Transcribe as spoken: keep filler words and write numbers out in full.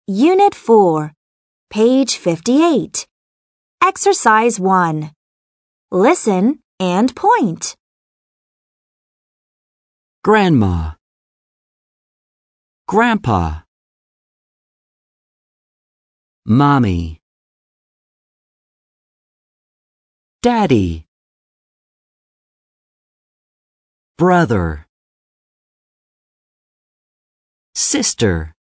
Unit four, page fifty-eight. Exercise one. Listen and point. Grandma, Grandpa, Mommy, Daddy, Brother, Sister,